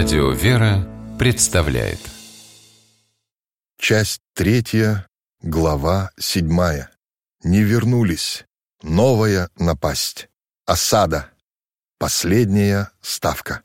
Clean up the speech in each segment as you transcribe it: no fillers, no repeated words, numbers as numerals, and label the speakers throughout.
Speaker 1: Радио «Вера» представляет.
Speaker 2: Часть 3, глава 7. Не вернулись. Новая напасть. Осада. Последняя ставка.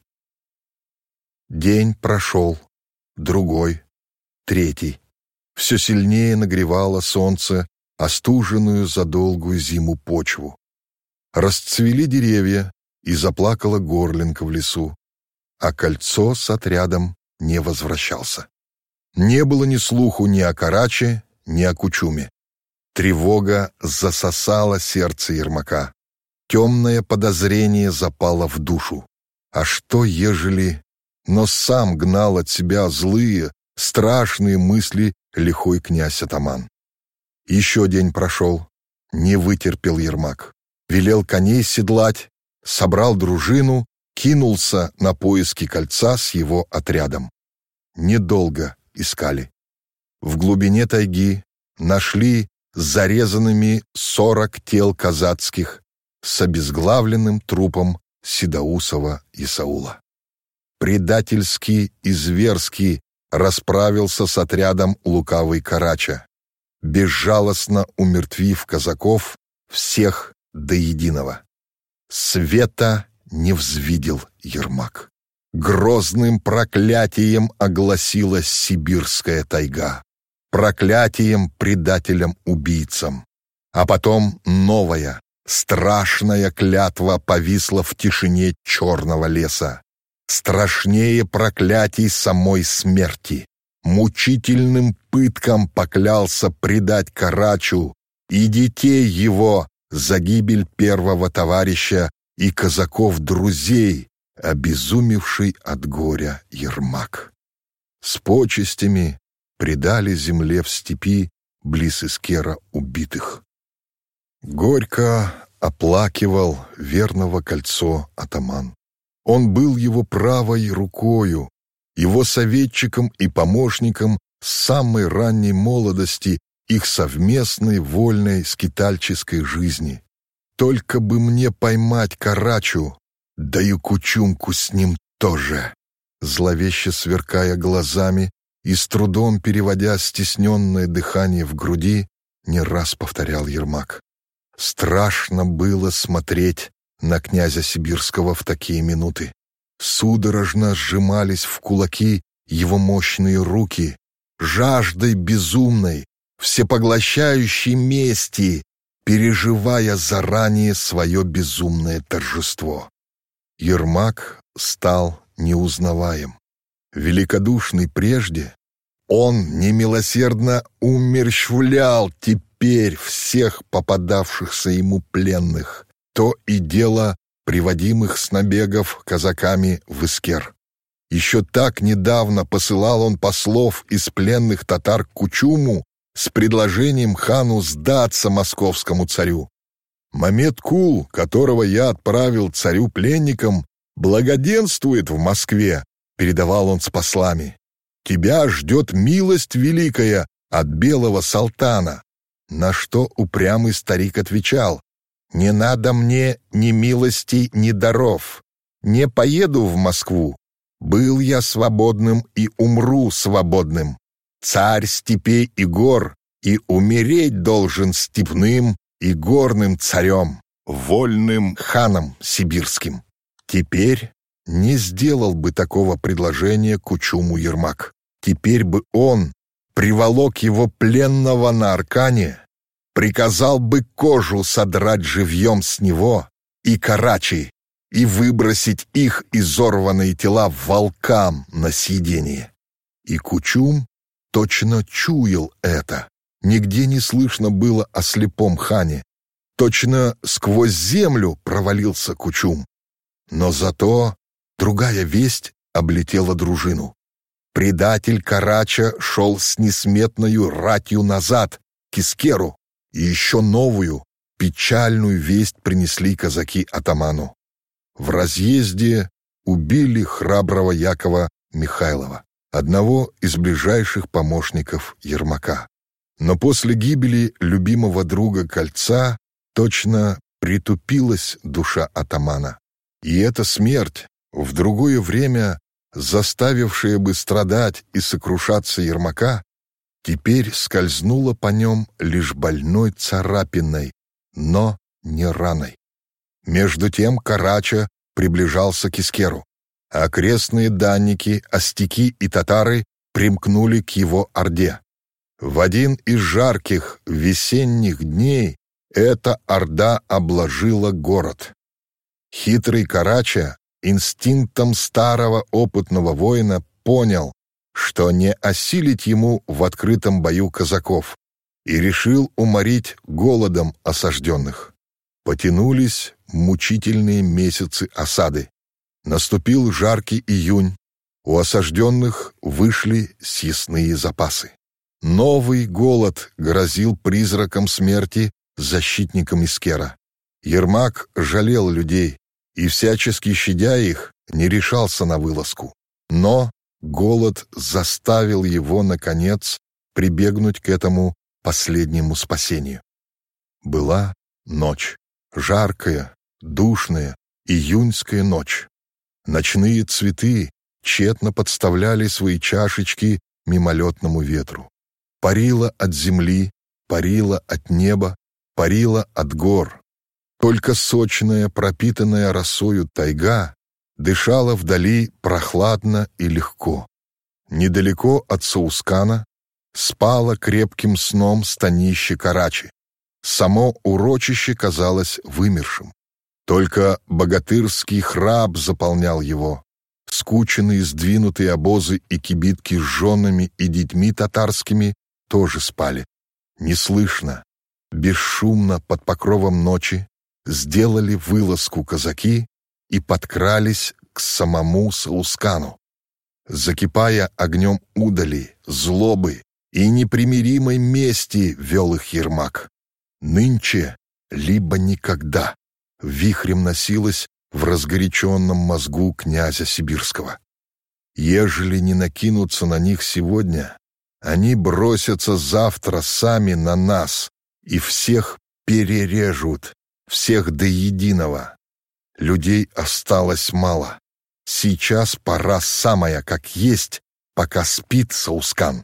Speaker 2: День прошел, другой, третий. Все сильнее нагревало солнце остуженную за долгую зиму почву. Расцвели деревья, и заплакала горлинка в лесу, а Кольцо с отрядом не возвращался. Не было ни слуху ни о Караче, ни о Кучуме. Тревога засосала сердце Ермака. Темное подозрение запало в душу. А что, ежели... Но сам гнал от себя злые, страшные мысли лихой князь-атаман. Еще день прошел. Не вытерпел Ермак. Велел коней седлать, собрал дружину, кинулся на поиски Кольца с его отрядом. Недолго искали. В глубине тайги нашли зарезанными 40 тел казацких с обезглавленным трупом Седоусова Исаула. Предательски и зверски расправился с отрядом лукавый Карача, безжалостно умертвив казаков всех до единого. Света не взвидел Ермак. Грозным проклятием огласилась сибирская тайга. Проклятием предателям-убийцам. А потом новая, страшная клятва повисла в тишине черного леса. Страшнее проклятий самой смерти. Мучительным пыткам поклялся предать Карачу и детей его за гибель первого товарища и казаков-друзей, обезумевший от горя Ермак. С почестями предали земле в степи близ Искера убитых. Горько оплакивал верного Кольцо атаман. Он был его правой рукою, его советчиком и помощником с самой ранней молодости их совместной вольной скитальческой жизни. Только бы мне поймать Карачу, да и Кучумку с ним тоже. Зловеще сверкая глазами и с трудом переводя стесненное дыхание в груди, не раз повторял Ермак. Страшно было смотреть на князя Сибирского в такие минуты. Судорожно сжимались в кулаки его мощные руки, жаждой безумной, всепоглощающей мести, переживая заранее свое безумное торжество. Ермак стал неузнаваем. Великодушный прежде, он немилосердно умерщвлял теперь всех попадавшихся ему пленных, то и дело приводимых с набегов казаками в Искер. Еще так недавно посылал он послов из пленных татар к Кучуму с предложением хану сдаться московскому царю. Мамед-Кул, которого я отправил царю-пленникам, благоденствует в Москве, передавал он с послами. Тебя ждет милость великая от белого султана. На что упрямый старик отвечал: не надо мне ни милости, ни даров. Не поеду в Москву. Был я свободным и умру свободным. Царь степей и гор, и умереть должен степным и горным царем, вольным ханом сибирским. Теперь не сделал бы такого предложения Кучуму Ермак. Теперь бы он приволок его пленного на аркане, приказал бы кожу содрать живьем с него и Карачи, и выбросить их изорванные тела волкам на съедение. И Кучум точно чуял это. Нигде не слышно было о слепом хане. Точно сквозь землю провалился Кучум. Но зато другая весть облетела дружину. Предатель Карача шел с несметною ратью назад, к Искеру, и еще новую, печальную весть принесли казаки атаману. В разъезде убили храброго Якова Михайлова, одного из ближайших помощников Ермака. Но после гибели любимого друга Кольца точно притупилась душа атамана. И эта смерть в другое время заставившая бы страдать и сокрушаться Ермака, теперь скользнула по нем лишь больной царапиной, но не раной. Между тем Карача приближался к Искеру, а окрестные данники, остяки и татары примкнули к его орде. В один из жарких весенних дней эта орда обложила город. Хитрый Карача инстинктом старого опытного воина понял, что не осилить ему в открытом бою казаков, и решил уморить голодом осажденных. Потянулись мучительные месяцы осады. Наступил жаркий июнь, у осажденных вышли съестные запасы. Новый голод грозил призраком смерти защитникам Искера. Ермак жалел людей и, всячески щадя их, не решался на вылазку. Но голод заставил его, наконец, прибегнуть к этому последнему спасению. Была ночь, жаркая, душная, июньская ночь. Ночные цветы тщетно подставляли свои чашечки мимолетному ветру. Парило от земли, парило от неба, парило от гор. Только сочная, пропитанная росою тайга дышала вдали прохладно и легко. Недалеко от Саускана спало крепким сном станище Карачи. Само урочище казалось вымершим. Только богатырский храп заполнял его. Скученные сдвинутые обозы и кибитки с женами и детьми татарскими тоже спали. Неслышно, бесшумно под покровом ночи сделали вылазку казаки и подкрались к самому Саускану. Закипая огнем удали, злобы и непримиримой мести вел их Ермак. Нынче, либо никогда, вихрем носилось в разгоряченном мозгу князя Сибирского. Ежели не накинуться на них сегодня, они бросятся завтра сами на нас и всех перережут, всех до единого. Людей осталось мало. Сейчас пора самая, как есть, пока спит Саускан.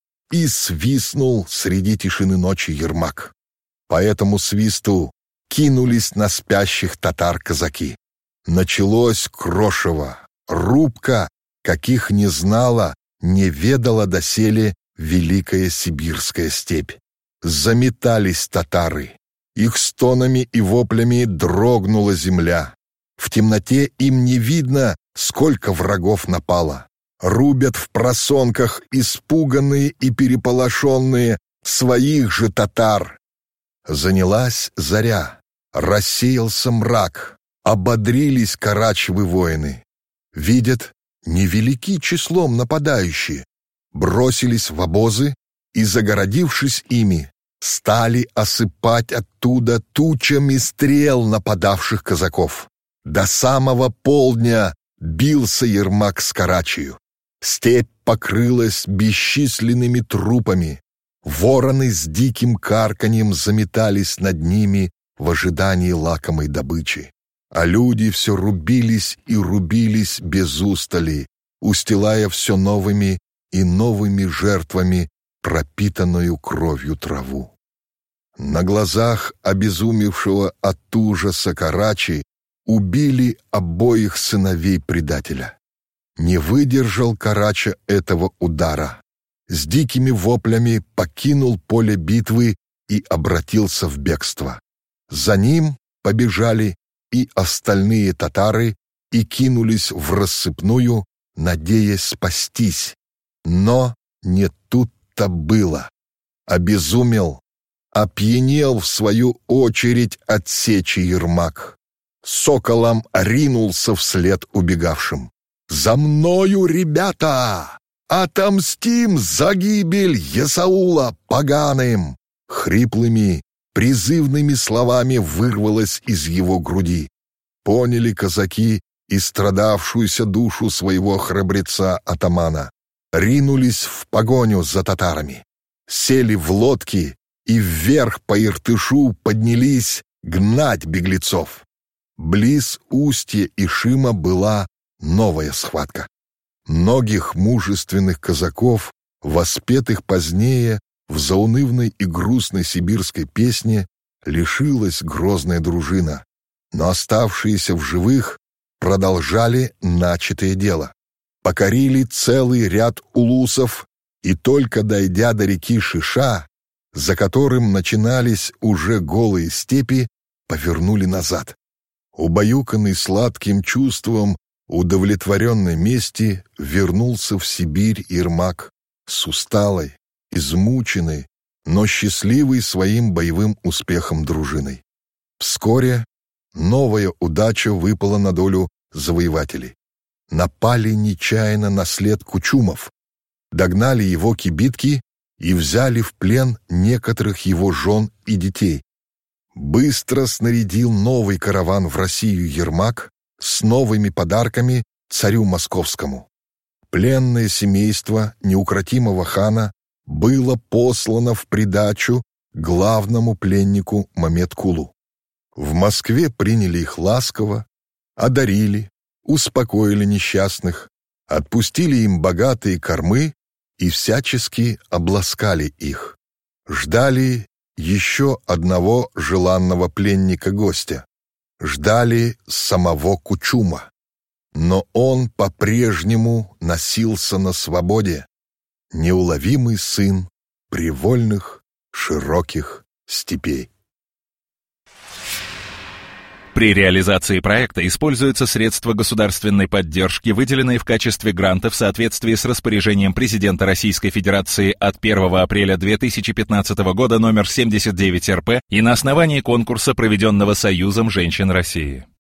Speaker 2: И свистнул среди тишины ночи Ермак. По этому свисту кинулись на спящих татар казаки. Началось крошево, рубка, каких не знала, не ведала доселе великая сибирская степь. Заметались татары. Их стонами и воплями дрогнула земля. В темноте им не видно, сколько врагов напало. Рубят в просонках испуганные и переполошенные своих же татар. Занялась заря, рассеялся мрак, ободрились карачевы воины. Видят, невелики числом нападающие, бросились в обозы и, загородившись ими, стали осыпать оттуда тучами стрел нападавших казаков. До самого полдня бился Ермак с Карачию. Степь покрылась бесчисленными трупами. Вороны с диким карканьем заметались над ними в ожидании лакомой добычи. А люди все рубились и рубились без устали, устилая все новыми и новыми жертвами пропитанную кровью траву. На глазах обезумевшего от ужаса Карачи убили обоих сыновей предателя. Не выдержал Карача этого удара. С дикими воплями покинул поле битвы и обратился в бегство. За ним побежали и остальные татары и кинулись в рассыпную, надеясь спастись. Но не тут-то было. Обезумел, опьянел в свою очередь от сечи Ермак. Соколом ринулся вслед убегавшим. «За мною, ребята! Отомстим за гибель Есаула поганым!» Хриплыми, призывными словами вырвалось из его груди. Поняли казаки и страдавшуюся душу своего храбреца-атамана. Ринулись в погоню за татарами. Сели в лодки и вверх по Иртышу поднялись гнать беглецов. Близ устья Ишима была новая схватка. многих мужественных казаков, воспетых позднее в заунывной и грустной сибирской песне, лишилась грозная дружина, но оставшиеся в живых продолжали начатое дело. Покорили целый ряд улусов и только дойдя до реки Шиша, за которым начинались уже голые степи, повернули назад. Убаюканный сладким чувством удовлетворенной мести вернулся в Сибирь Ермак с усталой, измученной, но счастливой своим боевым успехом дружиной. Вскоре новая удача выпала на долю завоевателей. Напали нечаянно на след кучумов, догнали его кибитки и взяли в плен некоторых его жен и детей. Быстро снарядил новый караван в Россию Ермак с новыми подарками царю московскому. Пленное семейство неукротимого хана было послано в придачу главному пленнику Мамед-Кулу. В Москве приняли их ласково, одарили, успокоили несчастных, отпустили им богатые кормы и всячески обласкали их. Ждали еще одного желанного пленника-гостя. Ждали самого Кучума. Но он по-прежнему носился на свободе, неуловимый сын привольных широких степей.
Speaker 3: При реализации проекта используются средства государственной поддержки, выделенные в качестве гранта в соответствии с распоряжением президента Российской Федерации от 1 апреля 2015 года номер 79 РП и на основании конкурса, проведенного Союзом женщин России.